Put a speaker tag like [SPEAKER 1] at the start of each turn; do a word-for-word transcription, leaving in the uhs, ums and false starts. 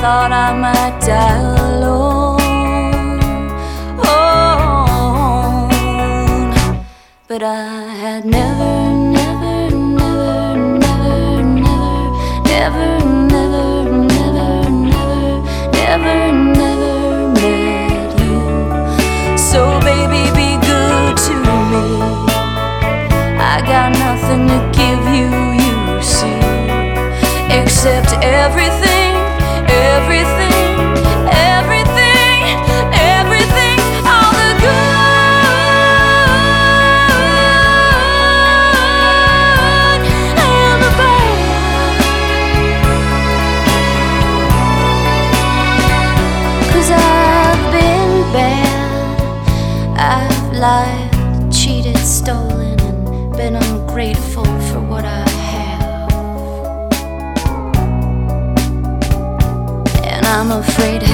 [SPEAKER 1] thought I might die alone, oh, but I had never, never, never, never, never, never, never, never, never, never met you. So baby, be good to me. I got nothing to give you, you see, except everything, everything, everything, everything, all the good and the bad. 'Cause I've been bad, I've lied, cheated, stolen, and been ungrateful for what I have. And I'm afraid